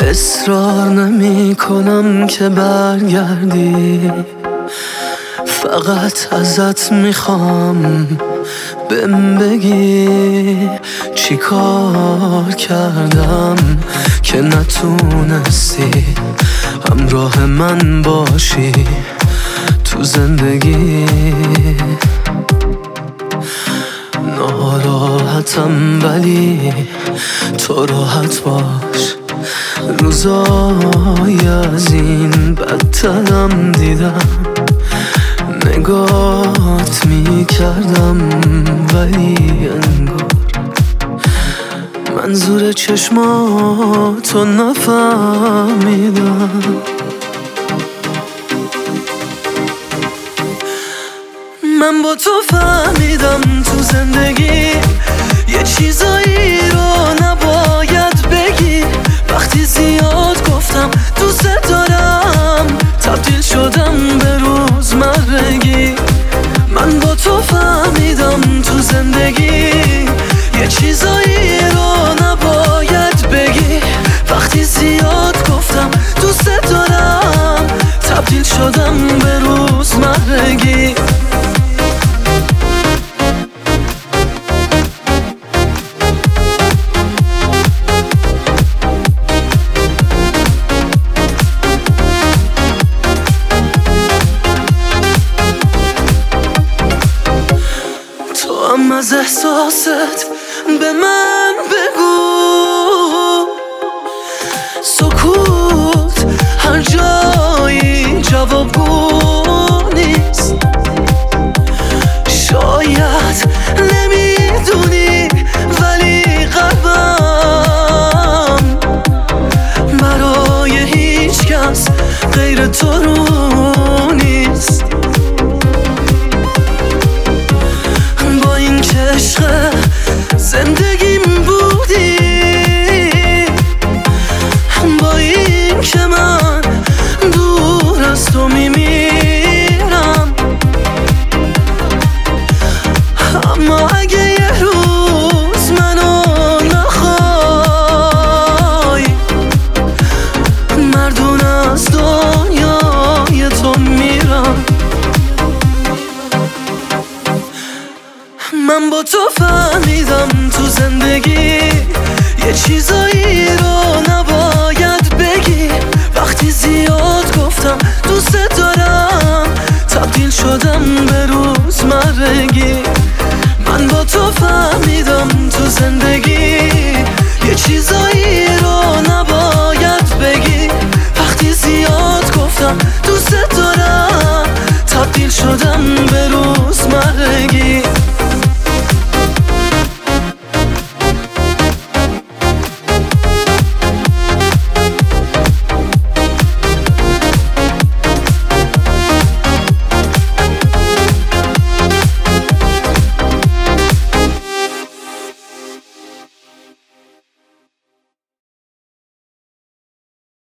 اصرار نمی کنم که برگردی، فقط ازت میخوام بهم بگی چی کار کردم که نتونستی همراه من باشی تو زندگی. ناراحتم ولی تو راحت باش، روزای از این بدترم دیدم، نگات میکردم ولی انگار منظور چشماتو نفهمیدم. من با تو فهمیدم تو زندگی یه چیزایی رو نباید بگی، وقتی زیاد گفتم دوست دارم تبدیل شدم به روزمرگی. من با تو فهمیدم تو زندگی یه چیزایی رو نباید بگی، وقتی زیاد گفتم دوست دارم تبدیل شدم به روزمرگی. از احساست به من بگو، سکوت هر جایی جوابگو نیست. شاید نمیدونی ولی قلبم برای هیچ کس غیر تو رو نیست. عشق زندگیم بودی، با این که من دور از تو میمیرم، اما اگه یه روز منو نخوای مردون از دنیای تو میرم. من با تو فهمیدم تو زندگی یه چیزایی